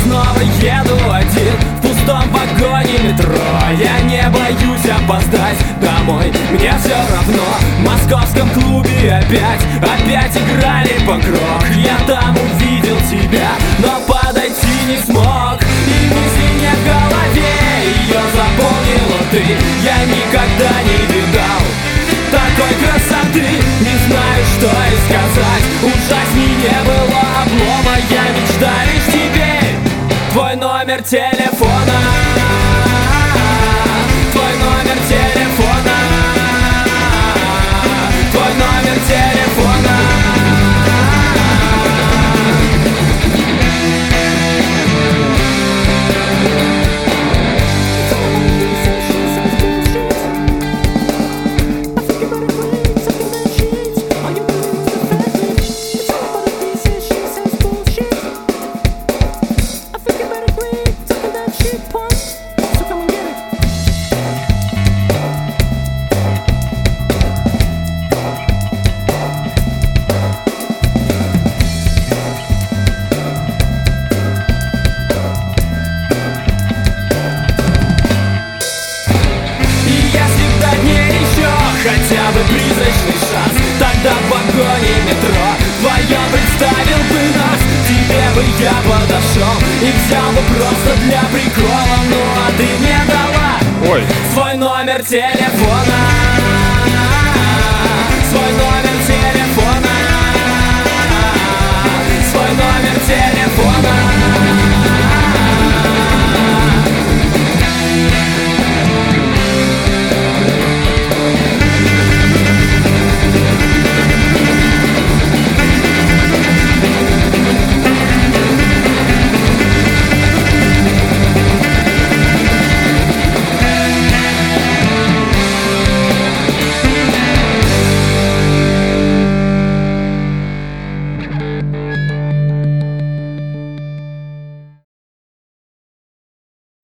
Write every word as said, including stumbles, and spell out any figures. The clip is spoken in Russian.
снова еду один в пустом вагоне метро. Я не боюсь опоздать домой, мне все равно. В московском клубе опять, опять играли панк-рок. Я там увидел тебя, но подойти не смог. И мысли не в голове, ее заполнила ты. Я никогда не видал такой красоты. Не знаю, что и сказать, ужасней не было облома. Я мечтаю лишь теперь твой номер телефона. Твой номер телефона. Твой номер телефона. Хотя бы призрачный шанс, тогда в вагоне метро вдвоем представил бы нас. Тебе бы я подошел и взял бы просто для прикола. Ну а ты мне дала Ой. свой номер телефона.